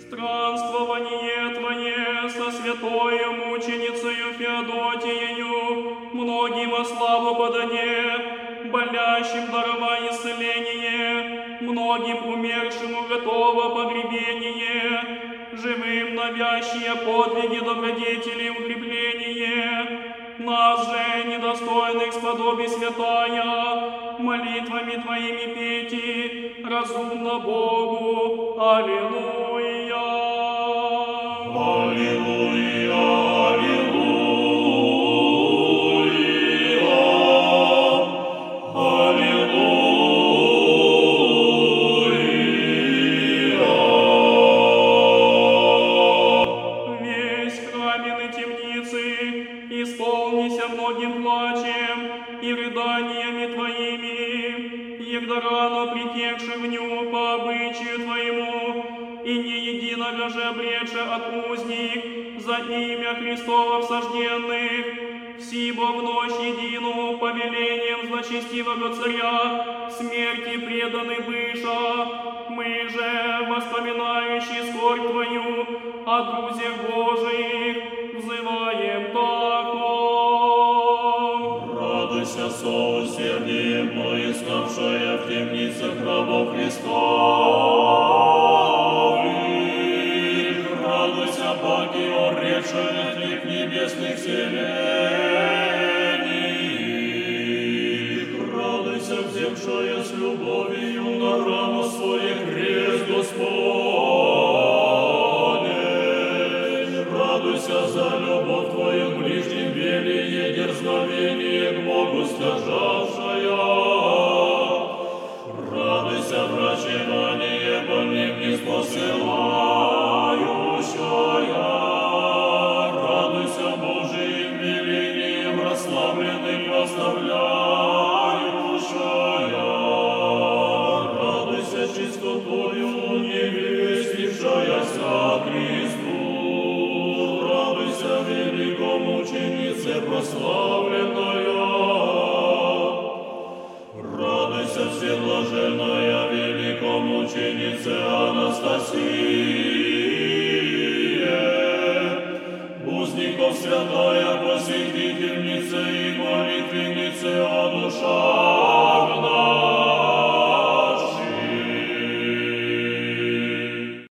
Странствование Твое со святою мученицею Феодотиею, многим во славу подане, болящим даровай исцеление, многим умершему готово погребение, живым навящие подвиги добродетели укрепление. Нас же, недостойных сподоби святая, молитвами Твоими пейте, разумно Богу. Аллилуйя. Аллилуйя, Весь храмен и темницы исполнися многим плачем и рыданиями Твоими, егда рано притекши в ню по обычаю Твоему, и не единого же обрече от узник за имя Христова всажденных, сибо в ночь едину повелением злочестивого царя смерти преданы быша, мы же, воспоминающие скорбь Твою о друзьях Божиих, взываем тако. радуйся со усердием мое, ставшая в темницах рабов Христовых. Радуйся, паки, оревшая от небесных селений. Радуйся, взявшая с любовью на рану своих крест Господень. Радуйся за любовь Твою к ближним, велие дерзновение к Богу стяжавшая. Радуйся, врачевание больным не спосылающая. Радуйся Божиим велением расслабленных восставляющая. Радуйся чистотою невестившаяся Христу. Радуйся великомученице прославленная. Радуйся, вседлаженная великомученице Анастасия, узников святая